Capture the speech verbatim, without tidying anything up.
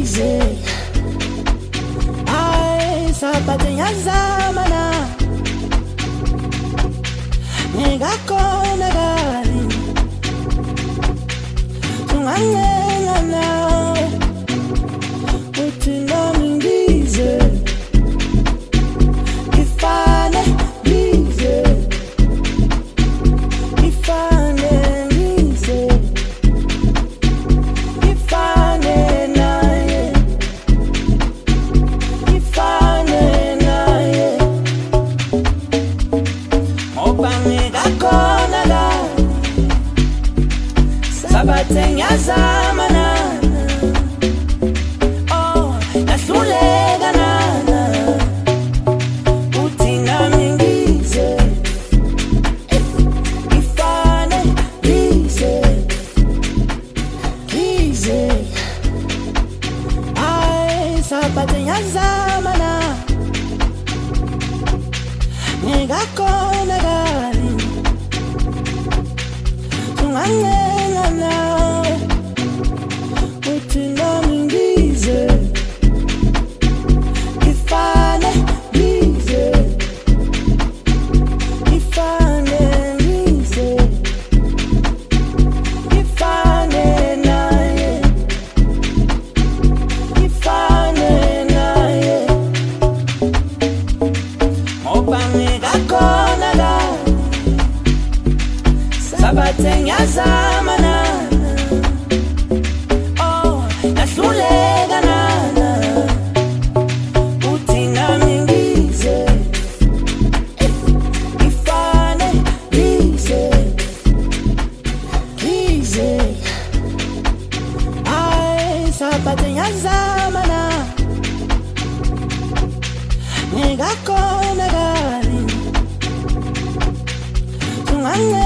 Easy. Ay, sapato yazamana. Ngakona gari. Tungangena nawe. Uthi nami ngize. Ifane ngize. Ifane ngize. Ifane naye. Ifane naye. Ngoba ngikakona la. Sabathe ngiyazamana. Oh, nahluleka nana. Uthi nami ngize. Ifane ngize. Ngize. Ay, sabathe ngiyazamana. Ngikakona gari. Tungangena nawe. Uthi nami ngize. Ifane ngize. Ifane ngize. Ifane naye. Ifane naye. Ngoba ngikakona la. Sabathe ngiyazamana. Oh, nahluleka nana. Uthi nami ngize. Ifane ngize. Ngize. Ay, sabathe ngiyazamana. Ngikakona gari. Tungangena